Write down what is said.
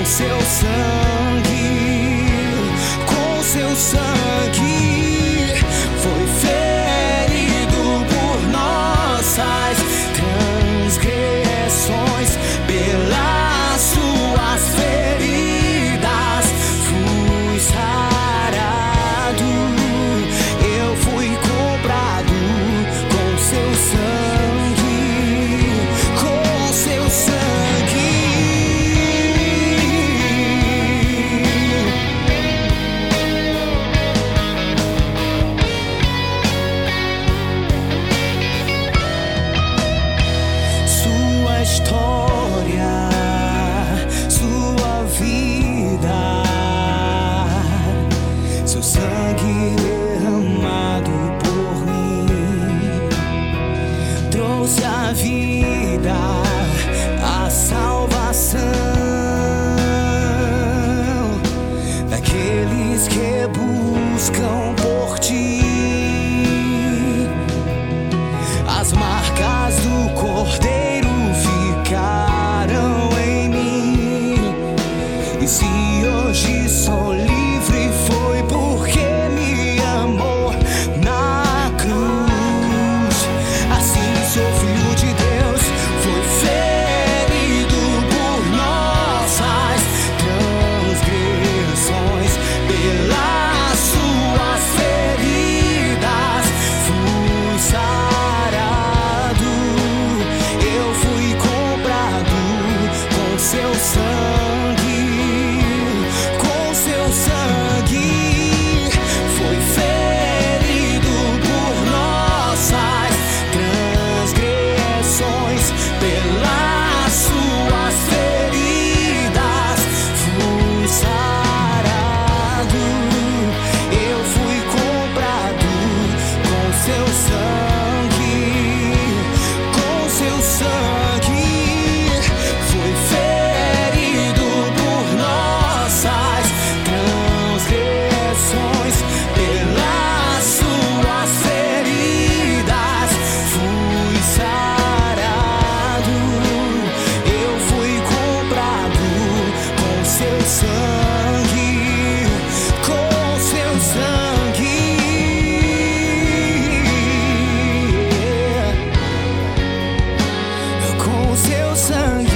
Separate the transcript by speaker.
Speaker 1: seu sangue foi ferido por nossas transgressões, pelas suas feridas fui sarado. Eu fui comprado com seu sangue, com seu sangue. História, sua vida, seu sangue derramado por mim trouxe a vida, a salvação daqueles que buscam por ti. As marcas do Cordeiro ficaram em mim, e se hoje sou livre foi porque me amou na cruz. Assim sou filho de Deus, foi ferido por nossas transgressões, pelas suas feridas fui sarado. Eu fui comprado com seu sangue, com seu sangue. Foi ferido por nossas transgressões, pelas suas feridas fui sarado. Eu fui comprado com seu sangue, com seu sangue. Foi ferido por nossas transgressões, pelas suas feridas fui sarado. Eu fui comprado com seu sangue, com seu sangue, com seu sangue.